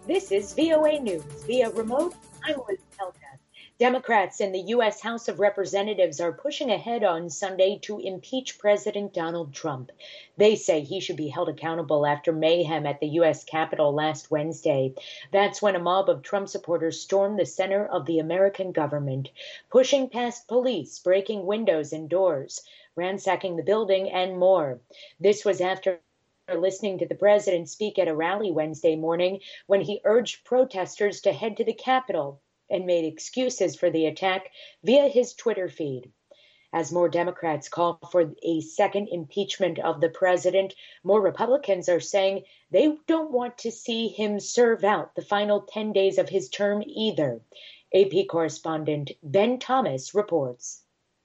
This is VOA News. Via remote, I'm Liz Pelka. Democrats in the U.S. House of Representatives are pushing ahead on Sunday to impeach President Donald Trump. They say he should be held accountable after mayhem at the U.S. Capitol last Wednesday. That's when a mob of Trump supporters stormed the center of the American government, pushing past police, breaking windows and doors, ransacking the building, and more. This was after listening to the president speak at a rally Wednesday morning when he urged protesters to head to the Capitol and made excuses for the attack via his Twitter feed. As more Democrats call for a second impeachment of the president, more Republicans are saying they don't want to see him serve out the final 10 days of his term either. AP correspondent Ben Thomas reports.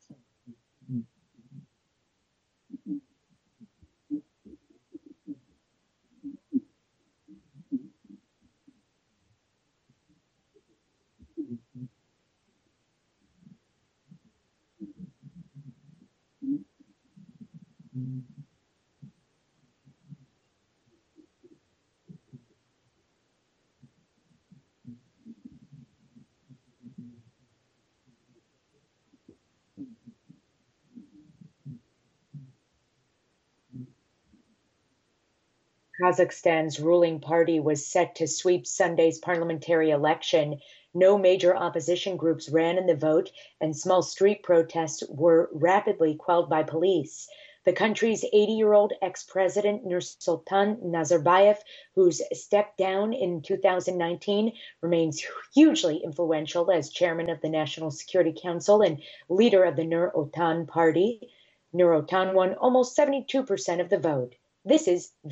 Kazakhstan's ruling party was set to sweep Sunday's parliamentary election. No major opposition groups ran in the vote, and small street protests were rapidly quelled by police. The country's 80-year-old ex-president Nursultan Nazarbayev, who's stepped down in 2019, remains hugely influential as chairman of the National Security Council and leader of the Nur-Otan party. Nur-Otan won almost 72% of the vote. This is